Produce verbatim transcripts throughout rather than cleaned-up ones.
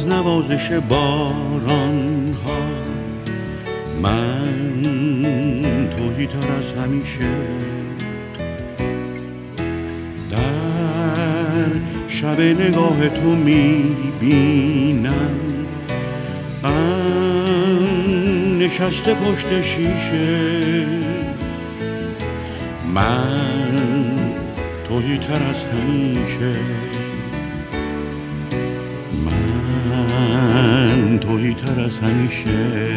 از نوازش باران ها، من تویی تر از همیشه. در شب نگاه تو میبینم غم نشسته پشت شیشه، من تویی تر از همیشه، من تویی تر از همیشه.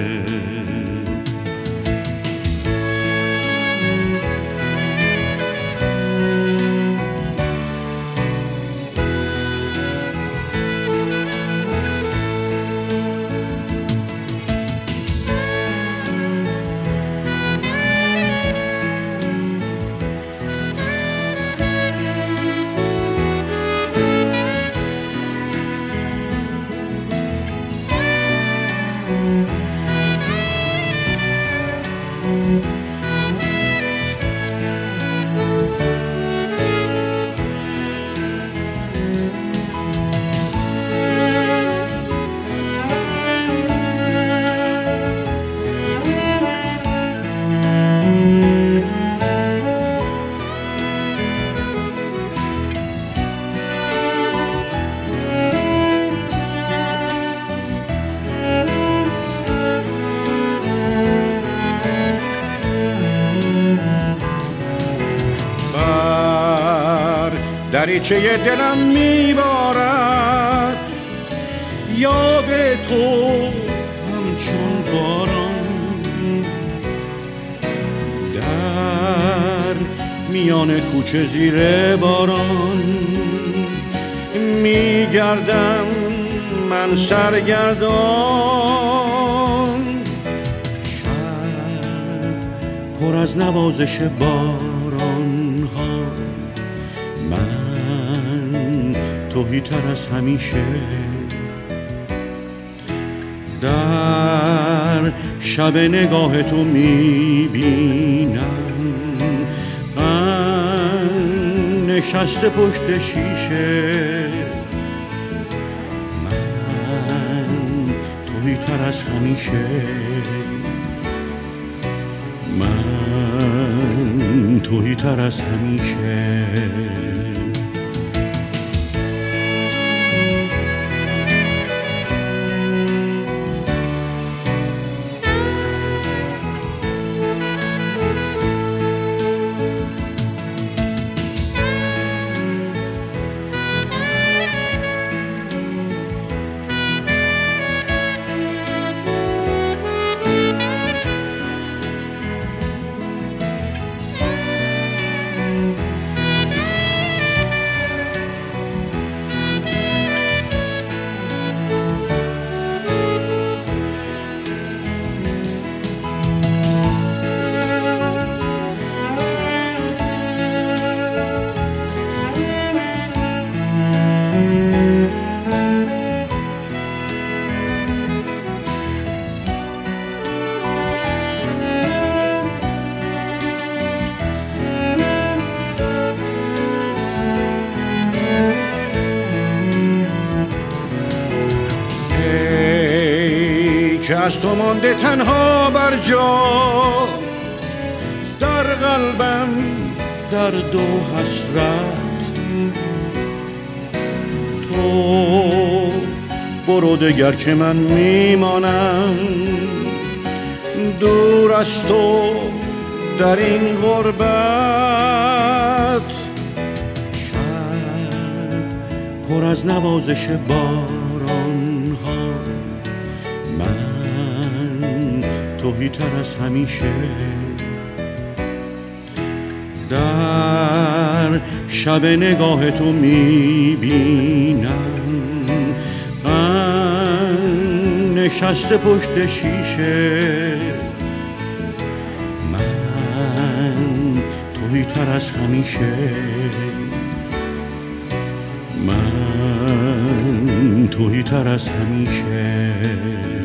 دریچه دلم میبارد یاد تو همچون باران، در میان کوچه زیر باران میگردم من سرگردان. شب پر از نوازش باران ها، من تویی تر از همیشه. در شب نگاه تو میبینم غم نشسته پشت شیشه، من تویی تر از همیشه، من تویی تر از همیشه. که از تو مانده تنها بر جا، در قلبم درد و حسرت. تو برو دگر که من میمانم دور از تو در این غربت. شب پر از نوازش باران ها، من تویی تر از همیشه. در شب نگاه تو میبینم غم نشسته پشت شیشه، من تویی تر از همیشه، من تویی تر از همیشه.